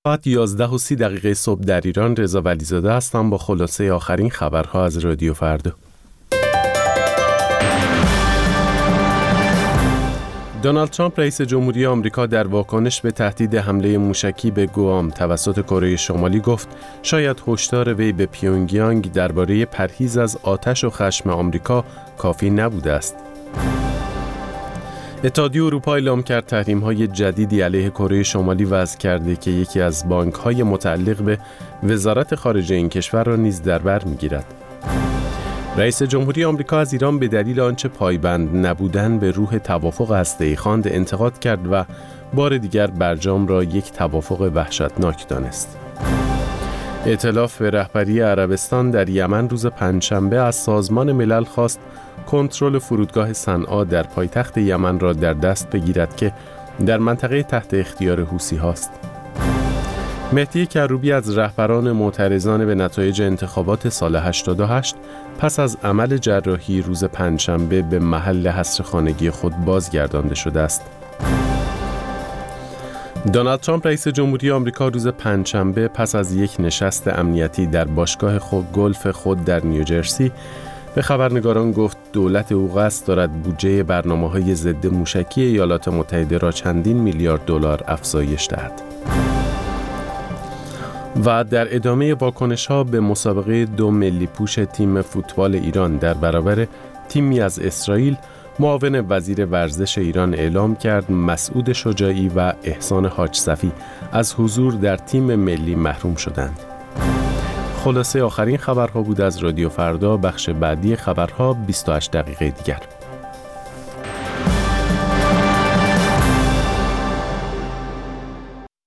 ساعت 11:30 صبح در ایران. رضا ولیزاده هستم با خلاصه آخرین خبرها از رادیو فردا. دونالد ترامپ رئیس جمهوری آمریکا در واکنش به تهدید حمله موشکی به گوام توسط کره شمالی گفت شاید هشدار وی به پیونگیانگ درباره پرهیز از آتش و خشم آمریکا کافی نبوده است. اتحادیه اروپا اعلام کرد تحریم‌های جدیدی علیه کره شمالی وضع کرده که یکی از بانک‌های متعلق به وزارت خارجه این کشور را نیز در بر می‌گیرد. رئیس جمهوری آمریکا از ایران به دلیل آنچه پایبند نبودن به روح توافق هسته‌ای خواند انتقاد کرد و بار دیگر برجام را یک توافق وحشتناک دانست. ائتلاف به رهبری عربستان در یمن روز پنجشنبه از سازمان ملل خواست کنترل فرودگاه صنعا در پایتخت یمن را در دست بگیرد که در منطقه تحت اختیار حوثی هاست. مهدی کروبی از رهبران معترضان به نتایج انتخابات سال 88 پس از عمل جراحی روز پنجشنبه به محل حصر خانگی خود بازگردانده شده است. دونالد ترامپ رئیس جمهوری آمریکا روز پنجشنبه پس از یک نشست امنیتی در باشگاه گلف خود در نیوجرسی به خبرنگاران گفت دولت او قصد دارد بودجه برنامه‌های ضد موشکی ایالات متحده را چندین میلیارد دلار افزایش دهد. و در ادامه واکنش‌ها به مسابقه 2 ملی پوش تیم فوتبال ایران در برابر تیمی از اسرائیل، معاون وزیر ورزش ایران اعلام کرد مسعود شجاعی و احسان حاج صفی از حضور در تیم ملی محروم شدند. خلاصه آخرین خبرها بود از رادیو فردا. بخش بعدی خبرها 28 دقیقه دیگر.